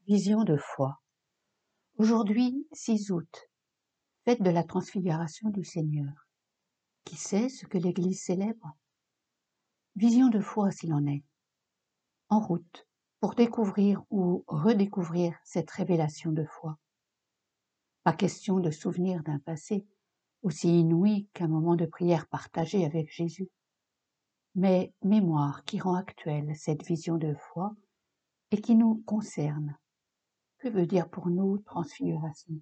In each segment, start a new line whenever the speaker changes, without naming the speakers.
Vision de foi. Aujourd'hui, 6 août, fête de la transfiguration du Seigneur. Qui sait ce que l'Église célèbre? Vision de foi s'il en est. En route, pour découvrir ou redécouvrir cette révélation de foi. Pas question de souvenir d'un passé, aussi inouï qu'un moment de prière partagé avec Jésus. Mais mémoire qui rend actuelle cette vision de foi et qui nous concerne. Que veut dire pour nous transfiguration?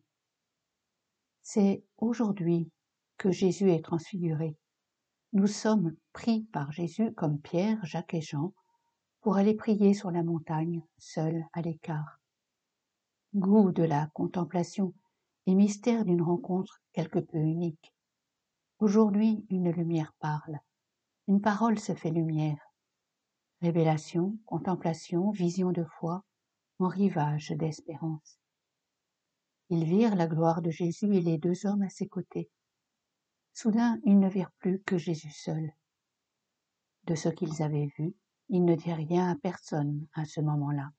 C'est aujourd'hui que Jésus est transfiguré. Nous sommes pris par Jésus comme Pierre, Jacques et Jean pour aller prier sur la montagne, seuls à l'écart. Goût de la contemplation et mystère d'une rencontre quelque peu unique. Aujourd'hui, une lumière parle, une parole se fait lumière. Révélation, contemplation, vision de foi, en rivage d'espérance. Ils virent la gloire de Jésus et les 2 hommes à ses côtés. Soudain, ils ne virent plus que Jésus seul. De ce qu'ils avaient vu, ils ne dirent rien à personne à ce moment-là.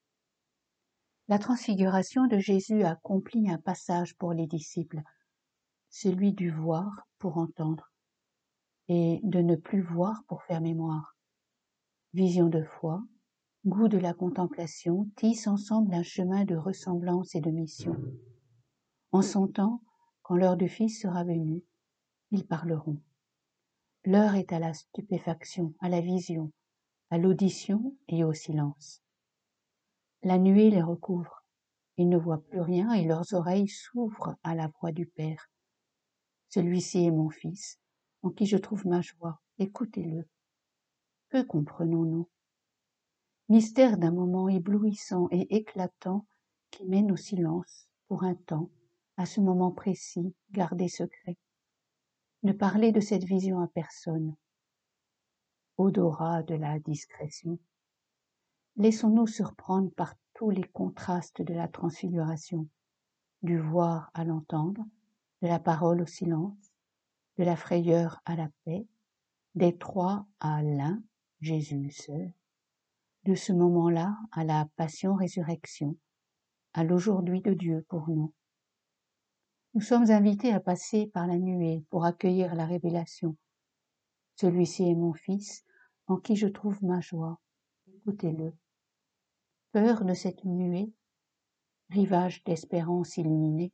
La transfiguration de Jésus accomplit un passage pour les disciples, celui du voir pour entendre, et de ne plus voir pour faire mémoire. Vision de foi, goût de la contemplation tissent ensemble un chemin de ressemblance et de mission. En son temps, quand l'heure du Fils sera venue, ils parleront. L'heure est à la stupéfaction, à la vision, à l'audition et au silence. La nuée les recouvre. Ils ne voient plus rien et leurs oreilles s'ouvrent à la voix du Père. Celui-ci est mon Fils, en qui je trouve ma joie. Écoutez-le. Que comprenons-nous? Mystère d'un moment éblouissant et éclatant qui mène au silence, pour un temps, à ce moment précis, gardé secret. Ne parlez de cette vision à personne. Odorat de la discrétion. Laissons-nous surprendre par tous les contrastes de la transfiguration, du voir à l'entendre, de la parole au silence, de la frayeur à la paix, des 3 à l'un, Jésus seul, de ce moment-là à la passion-résurrection, à l'aujourd'hui de Dieu pour nous. Nous sommes invités à passer par la nuée pour accueillir la révélation. Celui-ci est mon Fils, en qui je trouve ma joie. Écoutez-le. Peur de cette nuée, rivage d'espérance illuminée.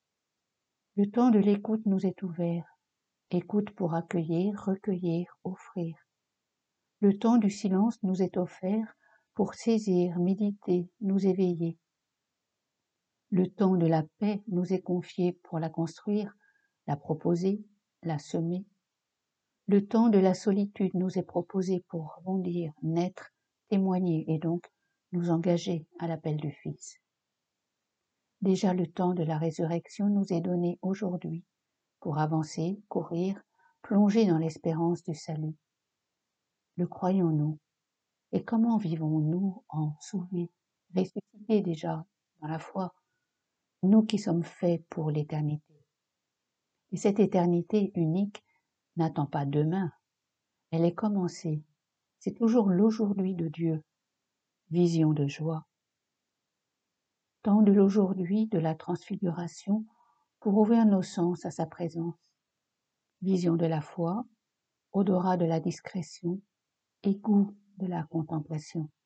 Le temps de l'écoute nous est ouvert, écoute pour accueillir, recueillir, offrir. Le temps du silence nous est offert pour saisir, méditer, nous éveiller. Le temps de la paix nous est confié pour la construire, la proposer, la semer. Le temps de la solitude nous est proposé pour rebondir, naître, témoigner et donc nous engager à l'appel du Fils. Déjà le temps de la résurrection nous est donné aujourd'hui pour avancer, courir, plonger dans l'espérance du salut. Le croyons-nous? Et comment vivons-nous en sauvés, ressuscités déjà dans la foi, nous qui sommes faits pour l'éternité? Et cette éternité unique n'attend pas demain, elle est commencée. C'est toujours l'aujourd'hui de Dieu, vision de joie. Temps de l'aujourd'hui, de la transfiguration, pour ouvrir nos sens à sa présence. Vision de la foi, odorat de la discrétion et goût de la contemplation.